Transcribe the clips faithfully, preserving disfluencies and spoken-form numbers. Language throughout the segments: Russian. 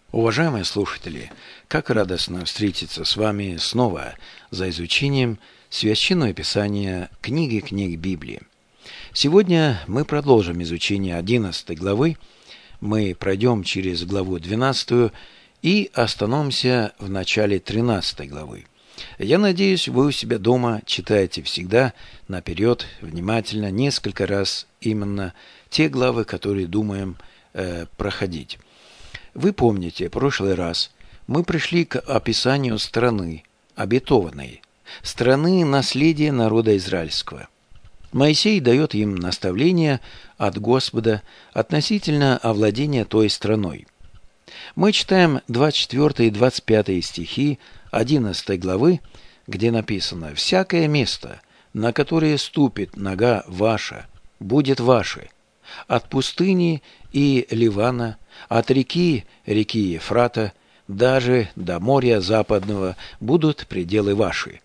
Уважаемые слушатели, как радостно встретиться с вами снова за изучением Священного Писания, книги книг Библии. Сегодня мы продолжим изучение одиннадцатой главы, мы пройдем через главу двенадцатую и остановимся в начале тринадцатой главы. Я надеюсь, вы у себя дома читаете всегда наперед, внимательно, несколько раз именно те главы, которые думаем э, проходить. Вы помните, в прошлый раз мы пришли к описанию страны, обетованной, страны наследия народа израильского. Моисей дает им наставления от Господа относительно овладения той страной. Мы читаем двадцать четвёртый и двадцать пятый стихи одиннадцатой главы, где написано: «Всякое место, на которое ступит нога ваша, будет ваше, от пустыни и Ливана, от реки, реки Ефрата, даже до моря западного будут пределы ваши.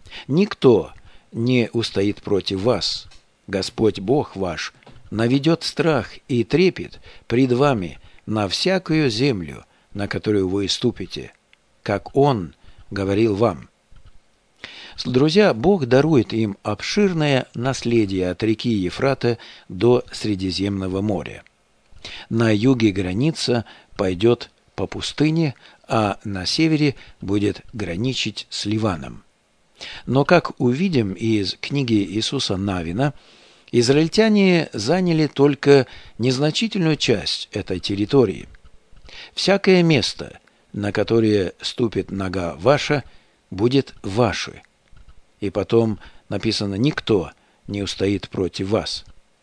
Никто не устоит против вас. Господь Бог ваш наведет страх и трепет пред вами на всякую землю, на которую вы ступите, как Он говорил вам». Друзья, Бог дарует им обширное наследие от реки Ефрата до Средиземного моря. На юге граница пойдет по пустыне, а на севере будет граничить с Ливаном. Но, как увидим из книги Иисуса Навина, израильтяне заняли только незначительную часть этой территории. «Всякое место, на которое ступит нога ваша, будет ваше». И потом написано: «Никто не устоит против вас».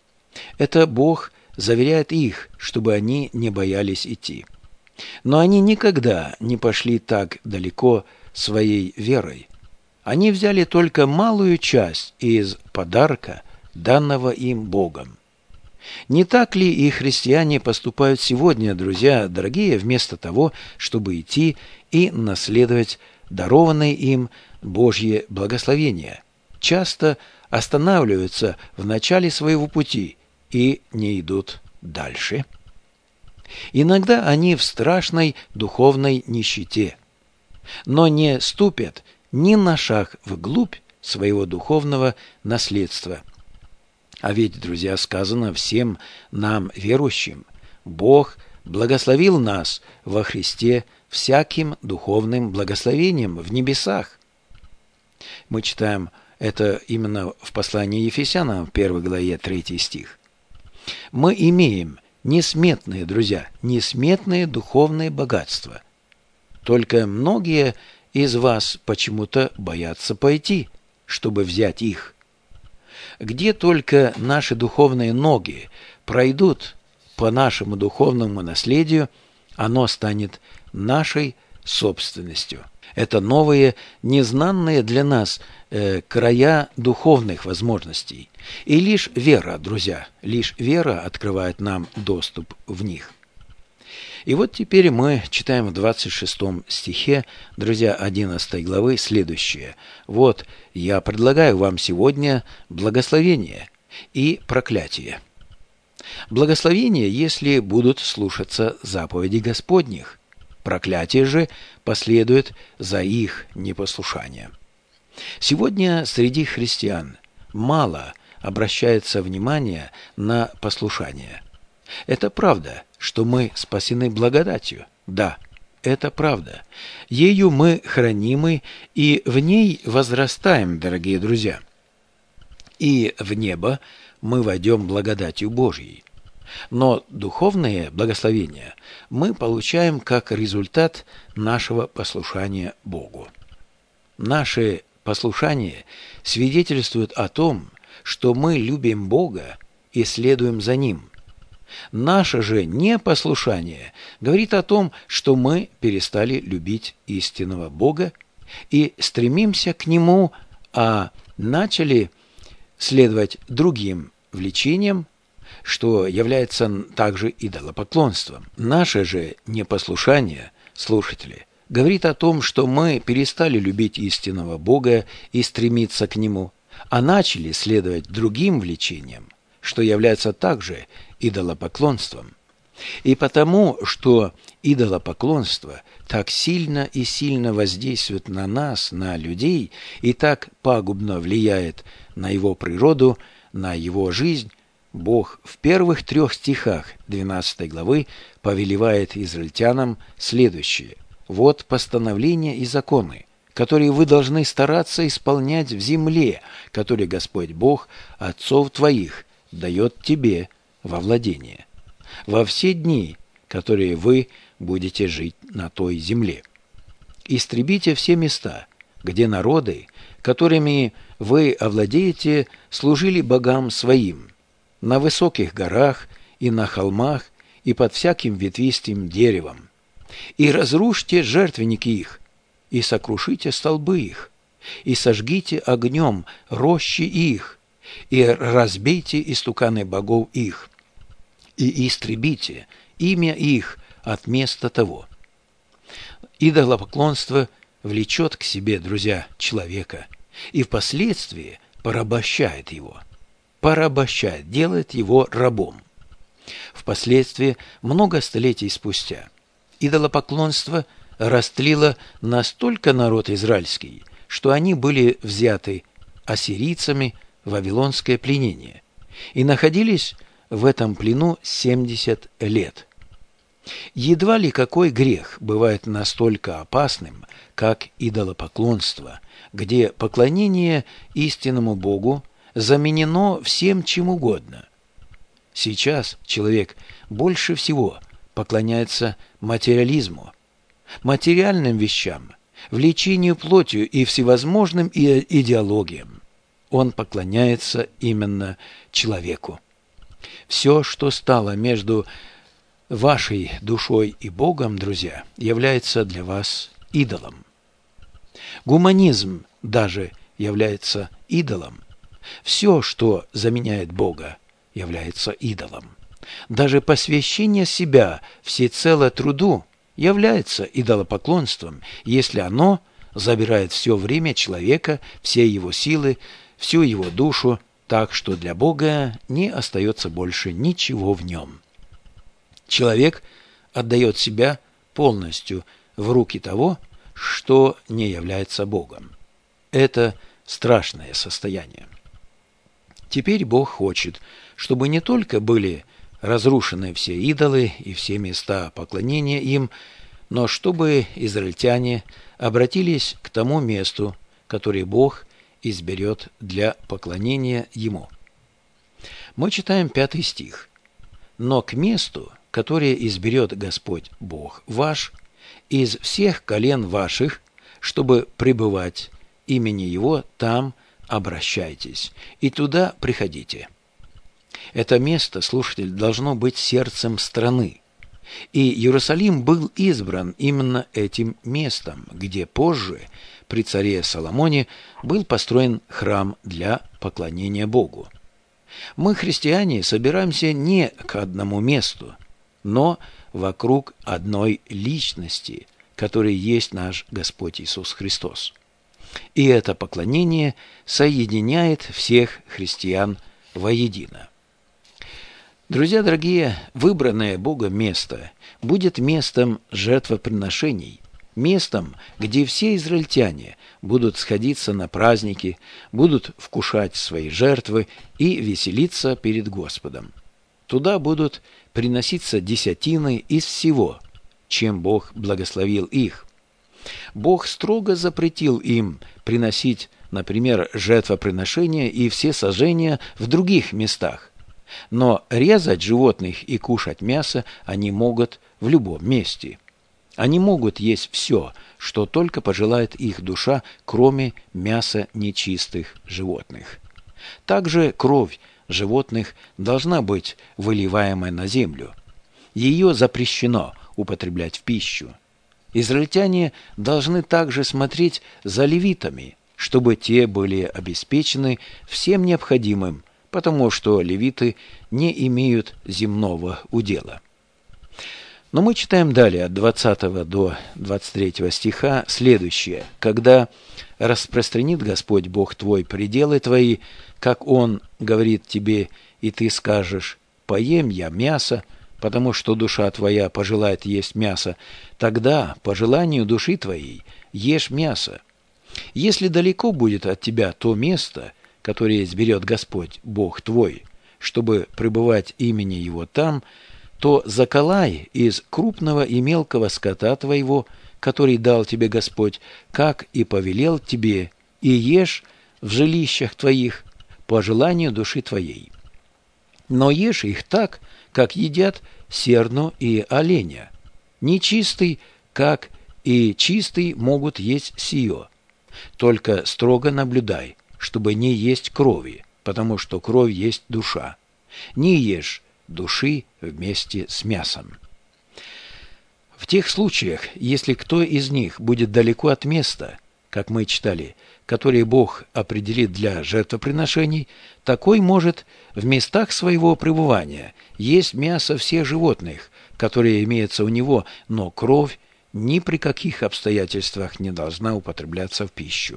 Это Бог заверяет их, чтобы они не боялись идти. Но они никогда не пошли так далеко своей верой. Они взяли только малую часть из подарка, данного им Богом. Не так ли и христиане поступают сегодня, друзья, дорогие, вместо того, чтобы идти и наследовать дарованное им Божье благословение? Часто останавливаются в начале своего пути и не идут дальше. Иногда они в страшной духовной нищете, но не ступят ни на шаг вглубь своего духовного наследства. А ведь, друзья, сказано всем нам, верующим: Бог благословил нас во Христе всяким духовным благословением в небесах. Мы читаем это именно в послании Ефесянам, в первой главе, третий стих. Мы имеем несметные, друзья, несметные духовные богатства. Только многие из вас почему-то боятся пойти, чтобы взять их. Где только наши духовные ноги пройдут по нашему духовному наследию, оно станет нашей собственностью. Это новые, незнанные для нас э, края духовных возможностей. И лишь вера, друзья, лишь вера открывает нам доступ в них. И вот теперь мы читаем в двадцать шестом стихе, друзья, одиннадцатой главы следующее. «Вот я предлагаю вам сегодня благословение и проклятие. Благословение, если будут слушаться заповедей Господних. Проклятие же последует за их непослушание». Сегодня среди христиан мало обращается внимание на послушание. Это правда, что мы спасены благодатью. Да, это правда. Ею мы хранимы и в ней возрастаем, дорогие друзья. И в небо мы войдем благодатью Божьей. Но духовное благословение мы получаем как результат нашего послушания Богу. Наше послушание свидетельствует о том, что мы любим Бога и следуем за Ним. Наше же непослушание говорит о том, что мы перестали любить истинного Бога и стремимся к Нему, а начали следовать другим влечениям, что является также идолопоклонством. Наше же непослушание, слушатели, говорит о том, что мы перестали любить истинного Бога и стремиться к Нему, а начали следовать другим влечениям, что является также идолопоклонством. И потому, что идолопоклонство так сильно и сильно воздействует на нас, на людей, и так пагубно влияет на его природу, на его жизнь, Бог в первых трех стихах двенадцатой главы повелевает израильтянам следующее. «Вот постановления и законы, которые вы должны стараться исполнять в земле, которые Господь Бог отцов твоих дает тебе во владение, во все дни, которые вы будете жить на той земле. Истребите все места, где народы, которыми вы овладеете, служили богам своим, на высоких горах и на холмах и под всяким ветвистым деревом, и разрушьте жертвенники их, и сокрушите столбы их, и сожгите огнем рощи их, и разбейте истуканы богов их, и истребите имя их от места того». Идолопоклонство влечет к себе, друзья, человека и впоследствии порабощает его. порабощает, делает его рабом. Впоследствии, много столетий спустя, идолопоклонство растлило настолько народ израильский, что они были взяты ассирийцами в вавилонское пленение и находились в этом плену семьдесят лет. Едва ли какой грех бывает настолько опасным, как идолопоклонство, где поклонение истинному Богу заменено всем чем угодно. Сейчас человек больше всего поклоняется материализму, материальным вещам, влечению плотью и всевозможным идеологиям. Он поклоняется именно человеку. Все, что стало между вашей душой и Богом, друзья, является для вас идолом. Гуманизм даже является идолом. Все, что заменяет Бога, является идолом. Даже посвящение себя всецело труду является идолопоклонством, если оно забирает все время человека, все его силы, всю его душу, так что для Бога не остается больше ничего в нем. Человек отдает себя полностью в руки того, что не является Богом. Это страшное состояние. Теперь Бог хочет, чтобы не только были разрушены все идолы и все места поклонения им, но чтобы израильтяне обратились к тому месту, которое Бог изберет для поклонения Ему. Мы читаем пятый стих. «Но к месту, которое изберет Господь Бог ваш, из всех колен ваших, чтобы пребывать имени Его, там обращайтесь, и туда приходите». Это место, слушатель, должно быть сердцем страны. И Иерусалим был избран именно этим местом, где позже, при царе Соломоне, был построен храм для поклонения Богу. Мы, христиане, собираемся не к одному месту, но вокруг одной личности, которой есть наш Господь Иисус Христос. И это поклонение соединяет всех христиан воедино. Друзья дорогие, выбранное Богом место будет местом жертвоприношений, местом, где все израильтяне будут сходиться на праздники, будут вкушать свои жертвы и веселиться перед Господом. Туда будут приноситься десятины из всего, чем Бог благословил их. Бог строго запретил им приносить, например, жертвоприношения и все сожжения в других местах. Но резать животных и кушать мясо они могут в любом месте. Они могут есть все, что только пожелает их душа, кроме мяса нечистых животных. Также кровь животных должна быть выливаемой на землю. Ее запрещено употреблять в пищу. Израильтяне должны также смотреть за левитами, чтобы те были обеспечены всем необходимым, потому что левиты не имеют земного удела. Но мы читаем далее от двадцатого до двадцать третьего стиха следующее. «Когда распространит Господь Бог твой пределы твои, как Он говорит тебе, и ты скажешь: поем я мясо, потому что душа твоя пожелает есть мясо, тогда, по желанию души твоей, ешь мясо. Если далеко будет от тебя то место, которое изберет Господь, Бог твой, чтобы пребывать имени Его там, то заколай из крупного и мелкого скота твоего, который дал тебе Господь, как и повелел тебе, и ешь в жилищах твоих по желанию души твоей. Но ешь их так, как едят серну и оленя. Нечистый, как и чистый, могут есть сие. Только строго наблюдай, чтобы не есть крови, потому что кровь есть душа. Не ешь души вместе с мясом. В тех случаях, если кто из них будет далеко от места, как мы читали, которые Бог определит для жертвоприношений, такой может в местах своего пребывания есть мясо всех животных, которые имеются у него, но кровь ни при каких обстоятельствах не должна употребляться в пищу.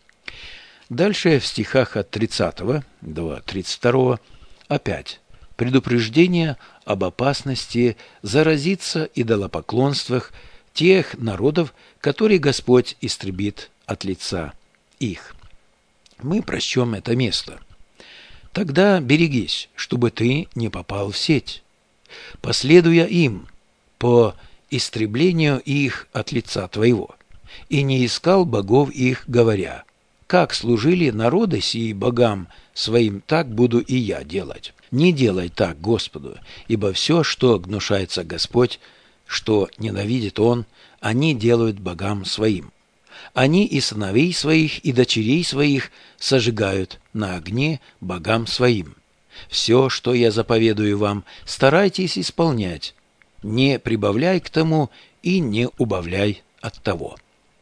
Дальше в стихах от тридцатого до тридцать второго опять предупреждение об опасности заразиться идолопоклонствах тех народов, которые Господь истребит от лица их. Мы прочтем это место. «Тогда берегись, чтобы ты не попал в сеть, последуя им по истреблению их от лица твоего, и не искал богов их, говоря, как служили народы сии богам своим, так буду и я делать. Не делай так Господу, ибо все, что гнушается Господь, что ненавидит Он, они делают богам своим. Они и сыновей своих, и дочерей своих сожигают на огне богам своим. Все, что я заповедую вам, старайтесь исполнять, не прибавляй к тому и не убавляй от того».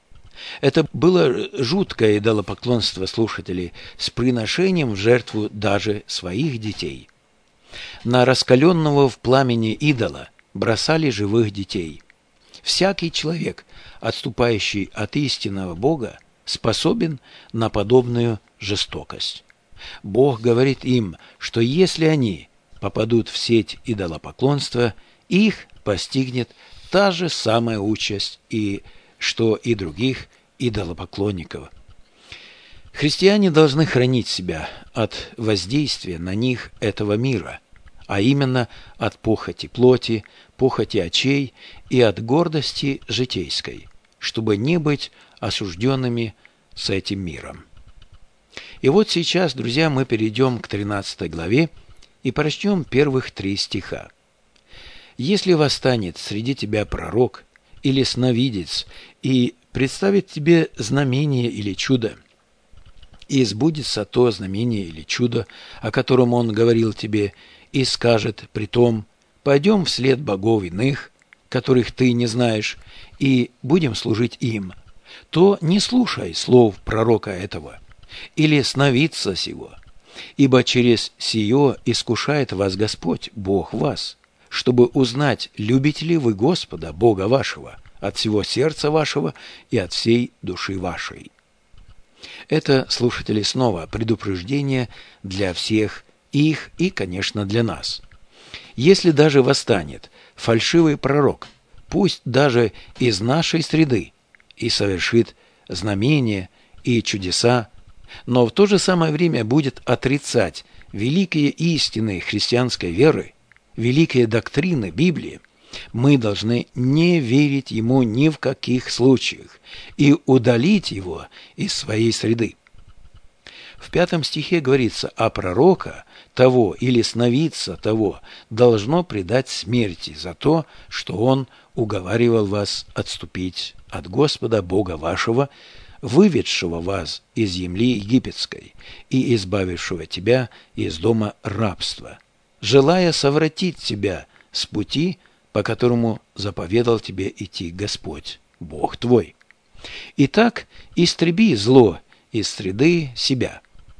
Это было жуткое идолопоклонство слушателей с приношением в жертву даже своих детей. На раскаленного в пламени идола бросали живых детей. Всякий человек, отступающий от истинного Бога, способен на подобную жестокость. Бог говорит им, что если они попадут в сеть идолопоклонства, их постигнет та же самая участь, и что и других идолопоклонников. Христиане должны хранить себя от воздействия на них этого мира, а именно от похоти плоти, похоти очей и от гордости житейской, чтобы не быть осужденными с этим миром. И вот сейчас, друзья, мы перейдем к тринадцатой главе и прочтем первых три стиха. «Если восстанет среди тебя пророк или сновидец, и представит тебе знамение или чудо, и сбудется то знамение или чудо, о котором он говорил тебе, и скажет притом: пойдем вслед богов иных, которых ты не знаешь, и будем служить им, то не слушай слов пророка этого, или сновидца сего, ибо через сие искушает вас Господь, Бог вас, чтобы узнать, любите ли вы Господа, Бога вашего, от всего сердца вашего и от всей души вашей». Это, слушатели, снова предупреждение для всех их и, конечно, для нас. Если даже восстанет фальшивый пророк, пусть даже из нашей среды, и совершит знамения и чудеса, но в то же самое время будет отрицать великие истины христианской веры, великие доктрины Библии, мы должны не верить ему ни в каких случаях и удалить его из своей среды. В пятом стихе говорится: «А пророка того или сновидца того должно предать смерти за то, что он уговаривал вас отступить от Господа Бога вашего, выведшего вас из земли египетской и избавившего тебя из дома рабства, желая совратить тебя с пути, по которому заповедал тебе идти Господь, Бог твой. Итак, истреби зло из среды себя».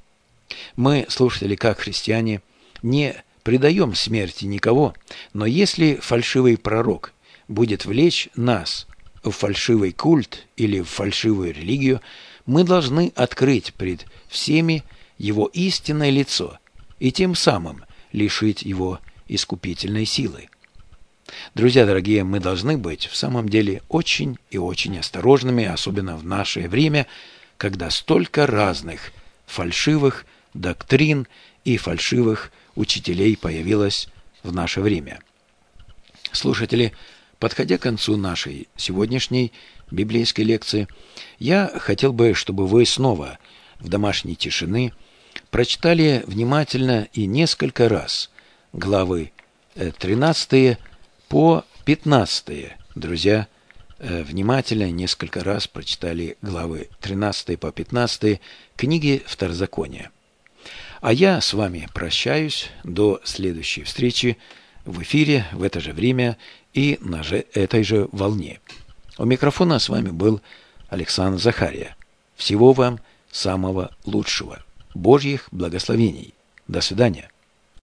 Мы, слушатели, как христиане, не предаем смерти никого, но если фальшивый пророк будет влечь нас в фальшивый культ или в фальшивую религию, мы должны открыть пред всеми его истинное лицо и тем самым лишить его искупительной силы. Друзья дорогие, мы должны быть в самом деле очень и очень осторожными, особенно в наше время, когда столько разных фальшивых доктрин и фальшивых учителей появилось в наше время. Слушатели, подходя к концу нашей сегодняшней библейской лекции, я хотел бы, чтобы вы снова в домашней тишины прочитали внимательно и несколько раз главы тринадцатые по пятнадцатые. Друзья, внимательно несколько раз прочитали главы тринадцатые по пятнадцатые книги Второзакония. А я с вами прощаюсь до следующей встречи в эфире в это же время и на же, этой же волне. У микрофона с вами был Александр Захария. Всего вам самого лучшего. Божьих благословений. До свидания.